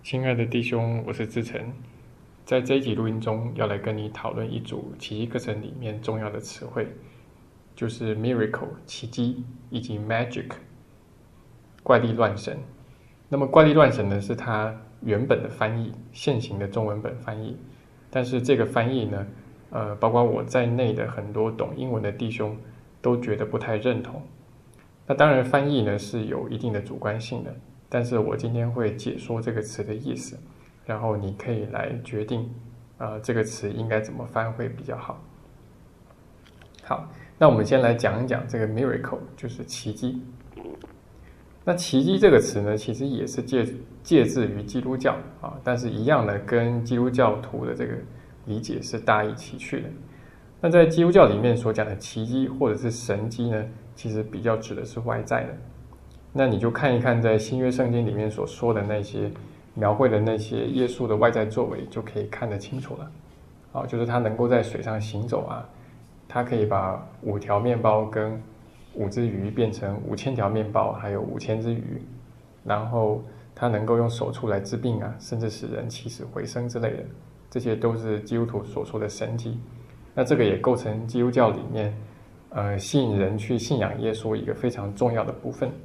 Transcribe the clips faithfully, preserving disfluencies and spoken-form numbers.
亲爱的弟兄，我是志成，在这一集录音中要来跟你讨论一组奇迹课程里面重要的词汇，就是 miracle 奇迹以及 magic 怪力乱神。那么怪力乱神呢是它原本的翻译，现行的中文本翻译，但是这个翻译呢，呃，包括我在内的很多懂英文的弟兄都觉得不太认同。那当然翻译呢是有一定的主观性的，但是我今天会解说这个词的意思，然后你可以来决定，呃，这个词应该怎么翻会比较好。好，那我们先来讲一讲这个 miracle， 就是奇迹。那奇迹这个词呢，其实也是借借自于基督教啊，但是一样呢，跟基督教徒的这个理解是大异其趣的。那在基督教里面所讲的奇迹或者是神迹呢，其实比较指的是外在的。那你就看一看在新约圣经里面所说的那些描绘的那些耶稣的外在作为，就可以看得清楚了。好，就是他能够在水上行走啊，他可以把五条面包跟五只鱼变成五千条面包，还有五千只鱼，然后他能够用手触来治病啊，甚至使人起死回生之类的，这些都是基督徒所说的神迹。那这个也构成基督教里面，呃，吸引人去信仰耶稣一个非常重要的部分。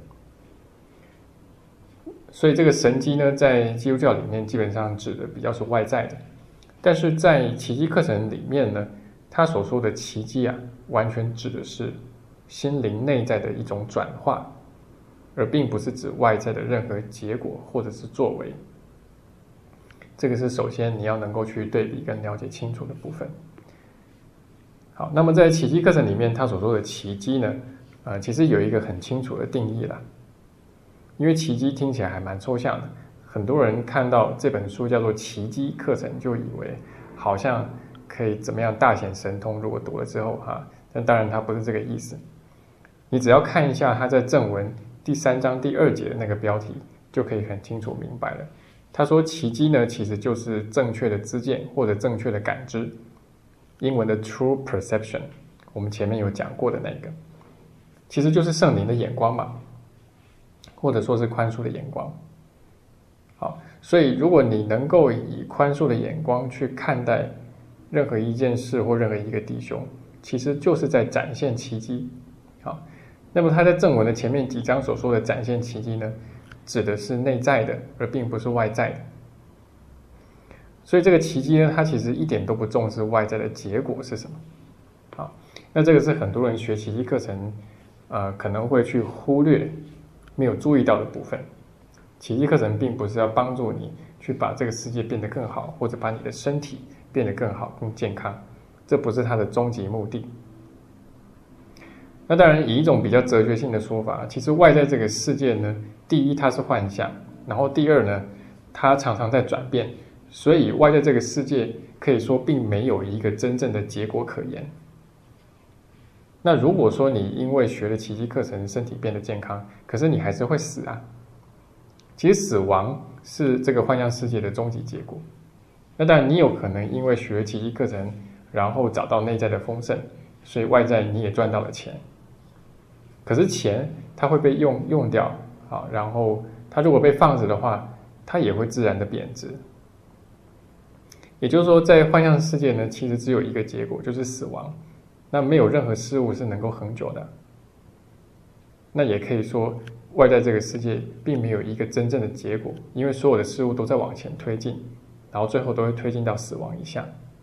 所以这个神迹呢，在基督教里面基本上指的比较是外在的，但是在奇迹课程里面呢，他所说的奇迹啊，完全指的是心灵内在的一种转化，而并不是指外在的任何结果或者是作为。这个是首先你要能够去对比跟了解清楚的部分。好，那么在奇迹课程里面，他所说的奇迹呢，呃，其实有一个很清楚的定义啦。因为奇迹听起来还蛮抽象的，很多人看到这本书叫做奇迹课程，就以为好像可以怎么样大显神通，如果读了之后哈，但当然它不是这个意思。你只要看一下他在正文第三章第二节的那个标题，就可以很清楚明白了。他说奇迹呢，其实就是正确的知见或者正确的感知，英文的 true perception， 我们前面有讲过的那个，其实就是圣灵的眼光嘛，或者说是宽恕的眼光。好，所以如果你能够以宽恕的眼光去看待任何一件事或任何一个弟兄，其实就是在展现奇迹。好，那么他在正文的前面几章所说的展现奇迹呢，指的是内在的，而并不是外在的。所以这个奇迹呢，它其实一点都不重视外在的结果是什么。好，那这个是很多人学奇迹课程，呃，可能会去忽略、没有注意到的部分。奇迹课程并不是要帮助你去把这个世界变得更好，或者把你的身体变得更好、更健康，这不是它的终极目的。那当然，以一种比较哲学性的说法，其实外在这个世界呢，第一它是幻象，然后第二呢，它常常在转变，所以外在这个世界可以说并没有一个真正的结果可言。那如果说你因为学了奇迹课程，身体变得健康，可是你还是会死啊。其实死亡是这个幻象世界的终极结果。那当然，你有可能因为学奇迹课程，然后找到内在的丰盛，所以外在你也赚到了钱。可是钱它会被用用掉啊，然后它如果被放着的话，它也会自然的贬值。也就是说，在幻象世界呢，其实只有一个结果，就是死亡。那没有任何事物是能够恒久的。那也可以说，外在这个世界并没有一个真正的结果，因为所有的事物都在往前推进，然后最后都会推进到死亡以下。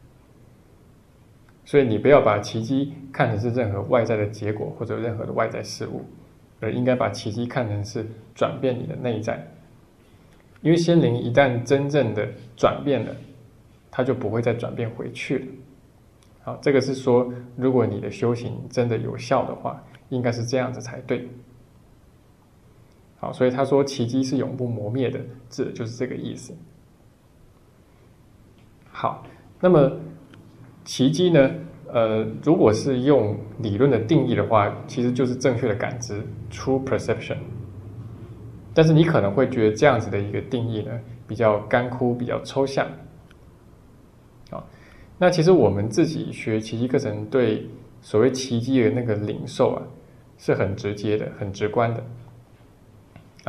所以你不要把奇迹看成是任何外在的结果或者任何的外在事物，而应该把奇迹看成是转变你的内在。因为心灵一旦真正的转变了，它就不会再转变回去了。好，这个是说，如果你的修行真的有效的话，应该是这样子才对。好，所以他说奇迹是永不磨灭的，指的就是这个意思。好，那么奇迹呢，呃，如果是用理论的定义的话，其实就是正确的感知 （true perception）。但是你可能会觉得这样子的一个定义呢，比较干枯，比较抽象。好，那其实我们自己学奇迹课程，对所谓奇迹的那个领受啊，是很直接的、很直观的。好，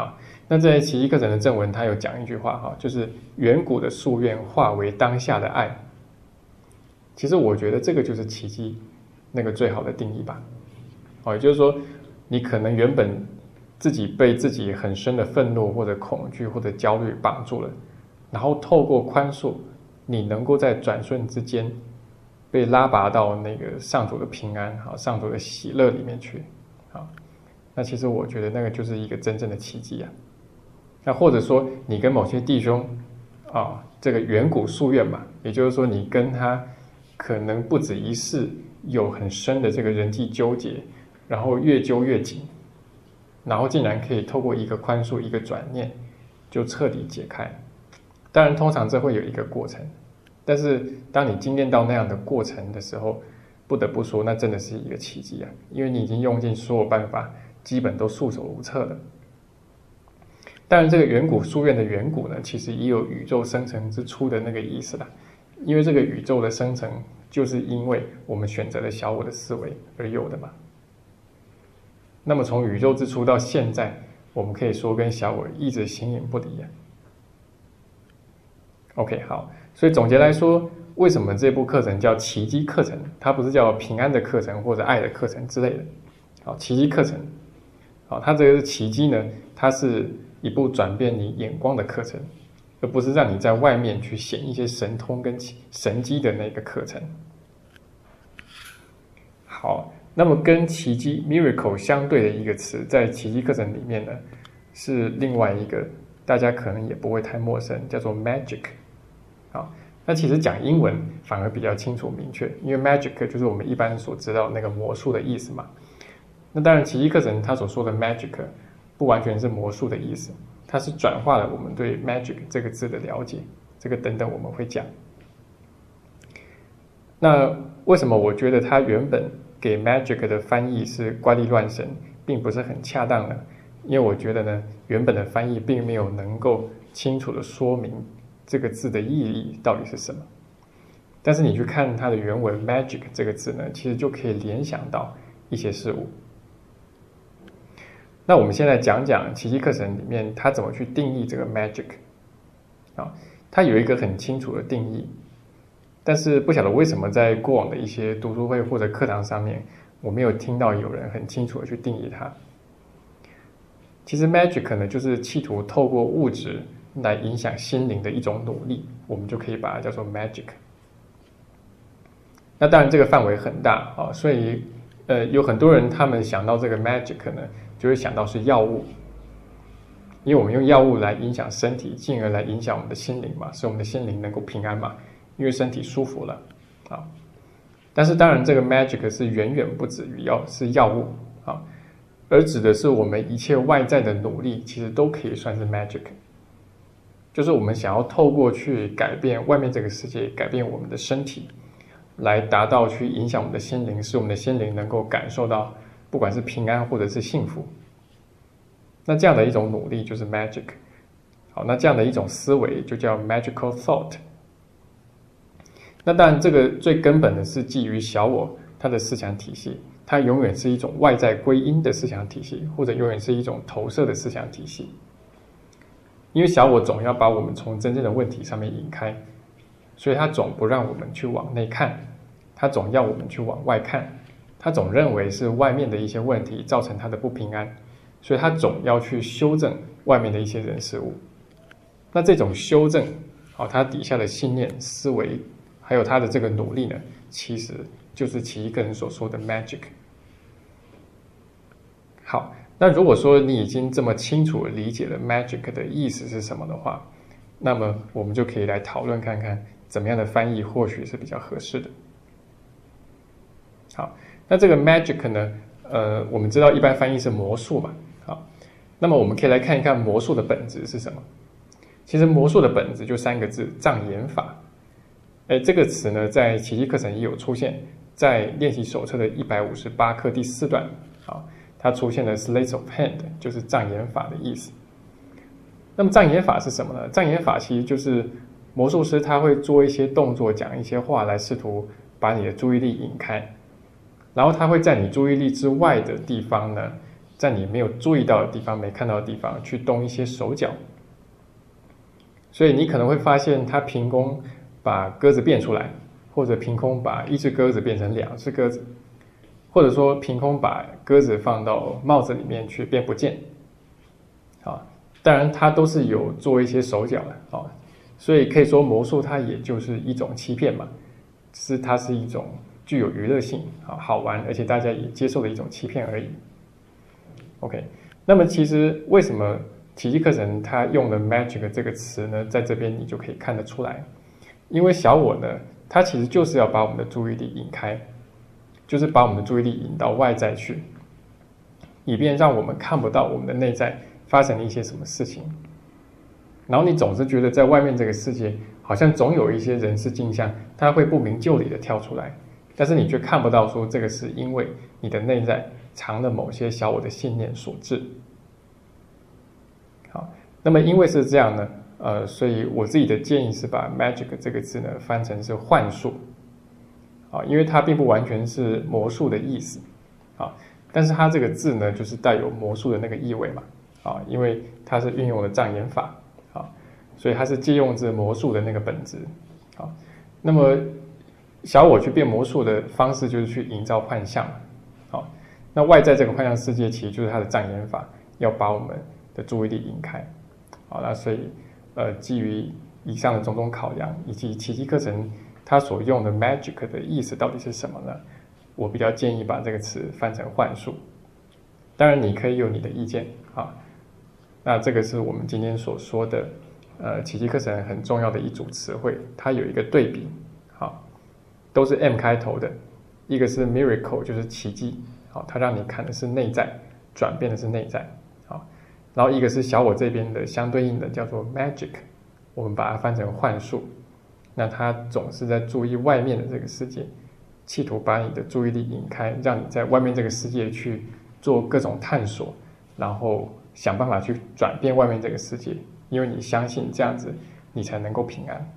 那在奇迹课程的正文，他有讲一句话哈，就是远古的夙愿化为当下的爱。其实我觉得这个就是奇迹那个最好的定义吧。哦，也就是说，你可能原本自己被自己很深的愤怒或者恐惧或者焦虑绑住了，然后透过宽恕，你能够在转瞬之间被拉拔到那个上主的平安、好上主的喜乐里面去。好，那其实我觉得那个就是一个真正的奇迹啊。那或者说你跟某些弟兄啊，这个远古夙愿嘛，也就是说你跟他可能不止一世有很深的这个人际纠结，然后越揪越紧，然后竟然可以透过一个宽恕、一个转念就彻底解开。当然通常这会有一个过程，但是当你经验到那样的过程的时候，不得不说那真的是一个奇迹啊，因为你已经用尽所有办法，基本都束手无策了。当然这个远古夙愿的远古呢，其实也有宇宙生成之初的那个意思啦，因为这个宇宙的生成就是因为我们选择了小我的思维而有的嘛。那么从宇宙之初到现在，我们可以说跟小我一直形影不离啊。OK， 好，所以总结来说，为什么这部课程叫奇迹课程？它不是叫平安的课程或者爱的课程之类的。好，奇迹课程，好，它这个奇迹呢，它是一部转变你眼光的课程，而不是让你在外面去显一些神通跟神迹的那个课程。好，那么跟奇迹 miracle 相对的一个词，在奇迹课程里面呢，是另外一个大家可能也不会太陌生，叫做 magic。好，那其实讲英文反而比较清楚明确，因为 magic 就是我们一般所知道那个魔术的意思嘛。那当然奇迹课程它所说的 magic 不完全是魔术的意思，它是转化了我们对 magic 这个字的了解，这个等等我们会讲。那为什么我觉得它原本给 magic 的翻译是怪力乱神，并不是很恰当呢？因为我觉得呢，原本的翻译并没有能够清楚的说明这个字的意义到底是什么。但是你去看它的原文 magic 这个字呢，其实就可以联想到一些事物。那我们现在讲讲奇迹课程里面它怎么去定义这个 magic 啊，它有一个很清楚的定义，但是不晓得为什么在过往的一些读书会或者课堂上面，我没有听到有人很清楚的去定义它。其实 magic 呢，就是企图透过物质来影响心灵的一种努力，我们就可以把它叫做 magic。那当然这个范围很大啊，所以呃有很多人他们想到这个 magic 呢，就会想到是药物，因为我们用药物来影响身体，进而来影响我们的心灵嘛，使我们的心灵能够平安嘛，因为身体舒服了啊。但是当然这个 magic 是远远不止于药是药物啊，而指的是我们一切外在的努力，其实都可以算是 magic。就是我们想要透过去改变外面这个世界，改变我们的身体，来达到去影响我们的心灵，使我们的心灵能够感受到不管是平安或者是幸福。那这样的一种努力就是 magic。好，那这样的一种思维就叫 magical thought。那当然这个最根本的是基于小我它的思想体系，它永远是一种外在归因的思想体系，或者永远是一种投射的思想体系。因为小我总要把我们从真正的问题上面引开，所以他总不让我们去往内看，他总要我们去往外看，他总认为是外面的一些问题造成他的不平安，所以他总要去修正外面的一些人事物。那这种修正，好，他底下的信念、思维，还有他的这个努力呢，其实就是奇迹课程所说的 magic。好。那如果说你已经这么清楚地理解了 magic 的意思是什么的话，那么我们就可以来讨论看看怎么样的翻译或许是比较合适的。好，那这个 magic 呢，呃，我们知道一般翻译是魔术嘛，好，那么我们可以来看一看魔术的本质是什么。其实魔术的本质就三个字：障眼法。哎，这个词呢，在奇迹课程也有出现，在练习手册的一百五十八课第四段，好。它出现的 sleight of hand 就是障眼法的意思。那么障眼法是什么呢？障眼法其实就是魔术师他会做一些动作，讲一些话来试图把你的注意力引开，然后他会在你注意力之外的地方呢， 在你没有注意到的地方、没看到的地方去动一些手脚。所以你可能会发现它凭空把鸽子变出来，或者凭空把一只鸽子变成两只鸽子，或者说凭空把鸽子放到帽子里面去变不见。啊，当然它都是有做一些手脚的啊，所以可以说魔术它也就是一种欺骗嘛，只是它是一种具有娱乐性啊，好玩，而且大家也接受的一种欺骗而已。OK， 那么其实为什么奇迹课程它用了 magic 这个词呢？在这边你就可以看得出来，因为小我呢，它其实就是要把我们的注意力引开，就是把我们的注意力引到外在去，以便让我们看不到我们的内在发生了一些什么事情。然后你总是觉得在外面这个世界，好像总有一些人事镜像，它会不明就里的跳出来，但是你却看不到说这个是因为你的内在藏了某些小我的信念所致。好，那么因为是这样呢，呃，所以我自己的建议是把 magic 这个字呢翻成是幻术，啊，因为它并不完全是魔术的意思，啊，但是它这个字呢就是带有魔术的那个意味嘛，啊，因为它是运用了障眼法，啊，所以它是借用这魔术的那个本质，啊，那么小我去变魔术的方式就是去营造幻象，啊，那外在这个幻象世界其实就是它的障眼法，要把我们的注意力引开，好，那所以呃，基于以上的种种考量，以及奇迹课程它所用的 magic 的意思到底是什么呢？我比较建议把这个词翻成幻术。当然你可以有你的意见啊。那这个是我们今天所说的呃奇迹课程很重要的一组词汇，它有一个对比，好，都是 M 开头的，一个是 miracle 就是奇迹，好，它让你看的是内在，转变的是内在。然后一个是小我这边的相对应的叫做 magic， 我们把它翻成幻术。那它总是在注意外面的这个世界，企图把你的注意力引开，让你在外面这个世界去做各种探索，然后想办法去转变外面这个世界，因为你相信这样子你才能够平安。